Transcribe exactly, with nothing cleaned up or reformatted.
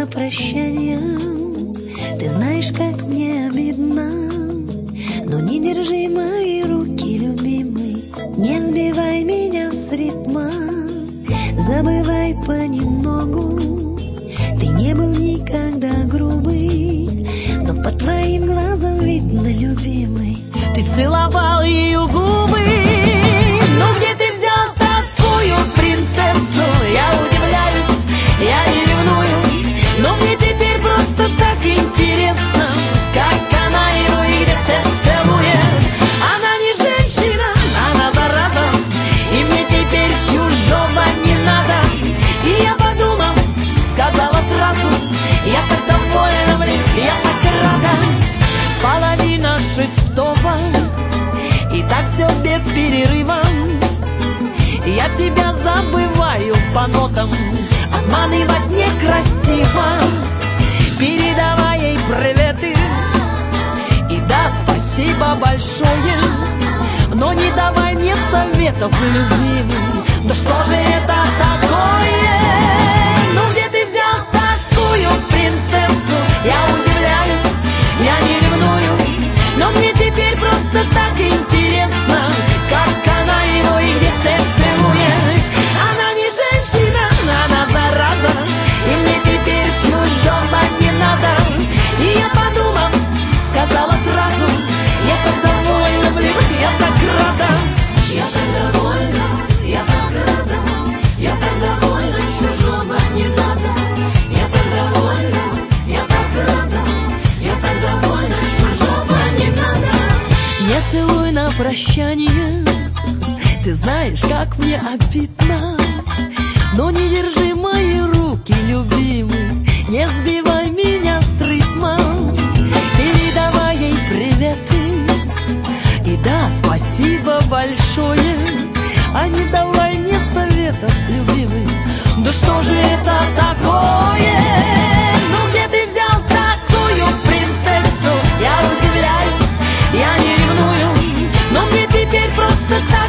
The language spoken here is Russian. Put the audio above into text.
на прощание. Ты знаешь, как мне обидно, но не держи мои руки, любимый. Не сбивай меня с ритма, забывай понемногу. Ты не был никогда грубый, но по твоим глазам видно, любимый. Ты целовал ее губы. Ну где ты взял такую принцессу? Я удивляюсь, я не ревную, но мне теперь просто так интересно, как она его и где-то целует. Она не женщина, она зараза, и мне теперь чужого не надо. И я подумал, сказала сразу, я так довольна, блин, я так рада. Половина шестого, и так все без перерыва. Я тебя забываю по нотам, обманывать некрасиво. Передавай ей приветы, и да, спасибо большое, но не давай мне советов, любимый. Да что же это такое? Ну где ты взял такую принцессу? Я удивляюсь, я не ревную, но мне теперь просто так интересно, как она его и где-то целует. Она не женщина, она зараза, и мне теперь чужого не надо. И я подумал, сказала сразу, я так довольна, блин, я так рада. Я так довольна, я так рада, я так довольна, чужого не надо. Я так довольна, я так рада, я так довольна, чужого не надо. Не целуй на прощание, ты знаешь, как мне обидно, но не держи мои руки, любимый, не сбивай меня с ритма. Передавай ей приветы, и да, спасибо большое, а не давай мне советов, любимый. Да что же это такое? Ну где ты взял такую принцессу? Я удивляюсь, я не ревную, но мне теперь просто так